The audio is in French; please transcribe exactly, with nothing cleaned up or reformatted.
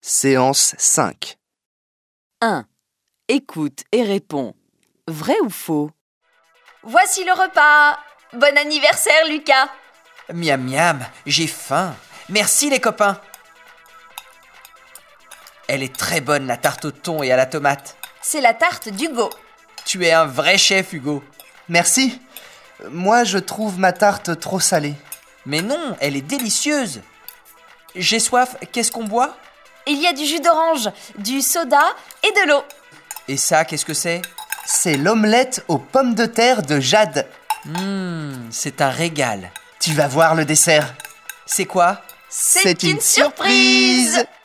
Séance cinq. un. Écoute et réponds. Vrai ou faux? Voici le repas. Bon anniversaire, Lucas. Miam miam, j'ai faim. Merci les copains. Elle est très bonne la tarte au thon et à la tomate. C'est la tarte d'Hugo. Tu es un vrai chef, Hugo. Merci. Moi, je trouve ma tarte trop salée. Mais non, elle est délicieuse. J'ai soif, qu'est-ce qu'on boit? Il y a du jus d'orange, du soda et de l'eau. Et ça, qu'est-ce que c'est? C'est l'omelette aux pommes de terre de Jade. Mmh, c'est un régal. Tu vas voir le dessert. C'est quoi? C'est une surprise.